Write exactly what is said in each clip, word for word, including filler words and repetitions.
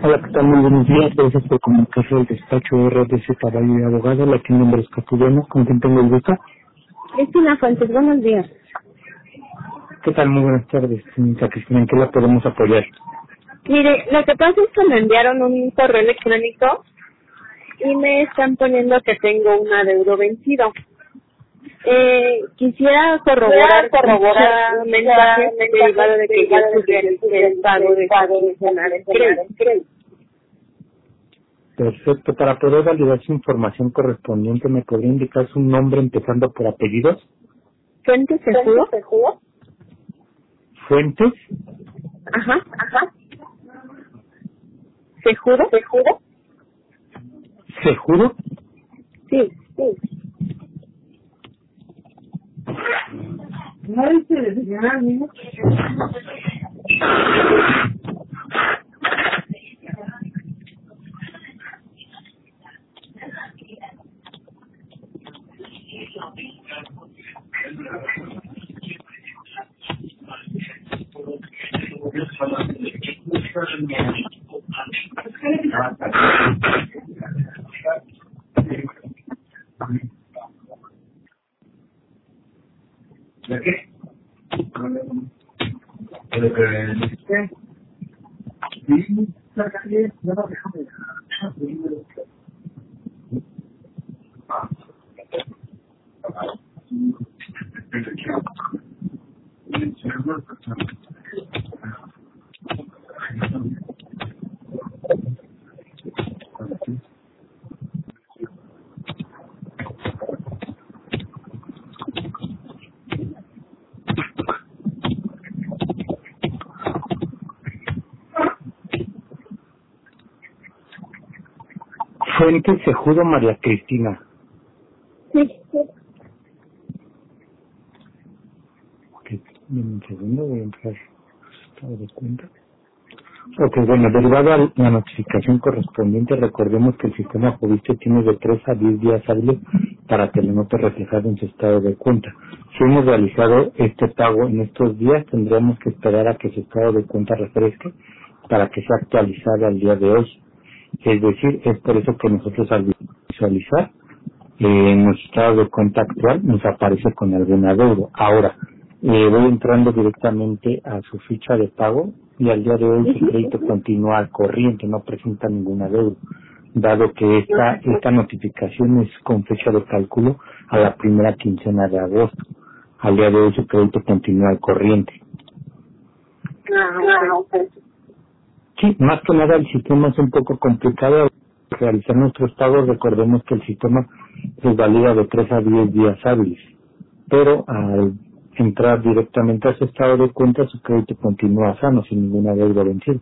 Hola, ¿qué tal? Muy buenos días. Gracias por comunicarse al despacho R D C Caballo y Abogado, la que mi nombre es Castellano, con quien tengo el gusto. Cristina Fuentes, buenos días. ¿Qué tal? Muy buenas tardes, señorita Cristina. ¿En qué la podemos apoyar? Mire, lo que pasa es que me enviaron un correo electrónico y me están poniendo que tengo un adeudo vencido. Eh, quisiera corroborar, corroborar un mensaje derivado de que yo sugiero el pago de quincena de crédito. Perfecto. Para poder validar su información correspondiente, ¿me podría indicar su nombre empezando por apellidos? ¿Fuentes seguro? ¿Fuentes? Ajá, ajá. ¿Seguro? ¿Seguro? ¿Seguro? Sí, sí. No dice de señora mismo. ¿De qué? Fuentes Sejudo María Cristina. Sí, sí. Ok, dame un segundo, voy a entrar a estado de cuenta. Ok, bueno, derivado a la notificación correspondiente, recordemos que el sistema Fobiste tiene de tres a diez días hábiles para que lo note reflejado en su estado de cuenta. Si hemos realizado este pago en estos días, tendríamos que esperar a que su estado de cuenta refresque para que sea actualizado al día de hoy. Es decir, es por eso que nosotros al visualizar eh, en nuestro estado de cuenta actual nos aparece con algún adeudo. Ahora, eh, voy entrando directamente a su ficha de pago y al día de hoy su crédito continúa al corriente, no presenta ningún adeudo, dado que esta, esta notificación es con fecha de cálculo a la primera quincena de agosto. Al día de hoy su crédito continúa al corriente. Ah, ok. Sí, más que nada el sistema es un poco complicado. Realizar nuestros pagos, recordemos que el sistema se valida de tres a diez días hábiles, pero al entrar directamente a su estado de cuenta, su crédito continúa sano, sin ninguna deuda vencida.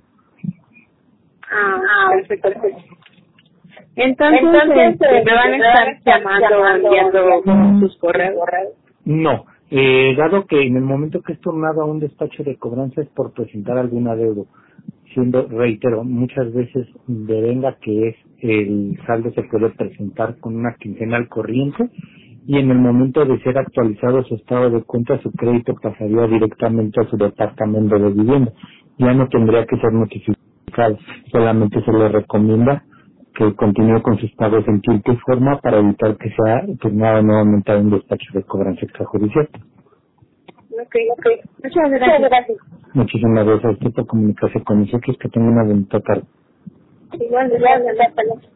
Ah, perfecto, perfecto. Entonces, Entonces este, me van a estar llamando o enviando sus correos. No, eh, dado que en el momento que es turnado a un despacho de cobranza es por presentar algún adeudo, siendo, reitero, muchas veces devenga que es el saldo se puede presentar con una quincena al corriente y en el momento de ser actualizado su estado de cuenta, su crédito pasaría directamente a su departamento de vivienda. Ya no tendría que ser notificado, solamente se le recomienda que continúe con sus pagos en tiempo y forma para evitar que sea turnado nuevamente a un despacho de cobranza extrajudicial. Ok, ok. Muchas gracias. Muchas gracias. Muchísimas gracias a usted por comunicarse con nosotros. Que tenga una bonita tarde. Igual, igual, hasta luego.